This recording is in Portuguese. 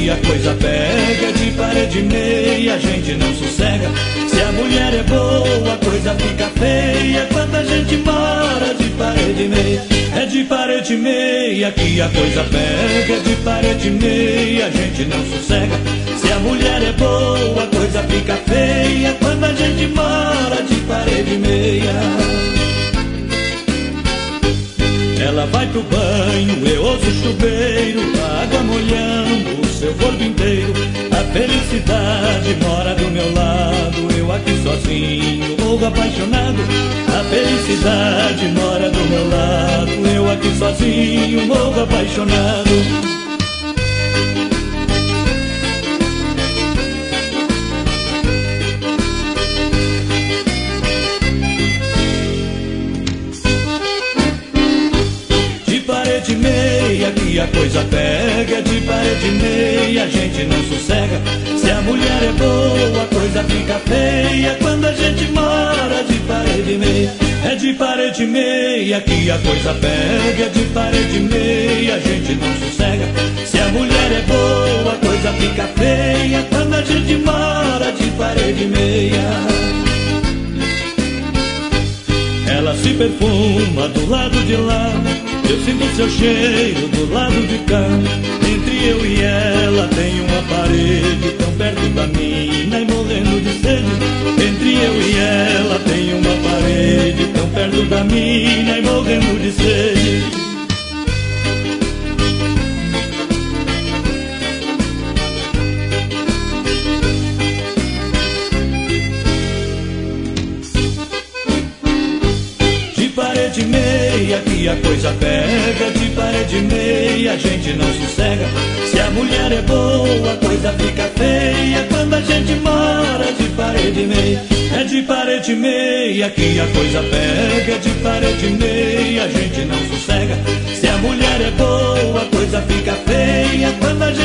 que a coisa pega. De parede e meia a gente não sossega. Se a mulher é boa, a coisa fica feia. Quando a gente mora de parede e meia. É de parede e meia que a coisa pega. De parede e meia a gente não sossega. Se a mulher é boa, a coisa fica feia. Quando a gente mora de parede e meia. Ela vai pro banho, eu ouço o chuveiro, a água molhando o seu corpo inteiro. A felicidade mora do meu lado, eu aqui sozinho, morro apaixonado. A felicidade mora do meu lado, eu aqui sozinho, morro apaixonado. De meia que a coisa pega. De parede e meia a gente não sossega. Se a mulher é boa, a coisa fica feia. Quando a gente mora de parede e meia. É de parede e meia que a coisa pega. De parede e meia a gente não sossega. Se a mulher é boa, a coisa fica feia. Quando a gente mora de parede e meia. Ela se perfuma do lado de lá, eu sinto seu cheiro do lado de cá. Entre eu e ela tem uma parede, tão perto da mina e morrendo de sede. Entre eu e ela tem uma parede, tão perto da mina e morrendo de sede. De parede e meia que a coisa pega. De parede e meia a gente não sossega. Se a mulher é boa, a coisa fica feia. Quando a gente mora de parede e meia. É de parede e meia que a coisa pega. De parede e meia a gente não sossega. Se a mulher é boa, a coisa fica feia. Quando a gente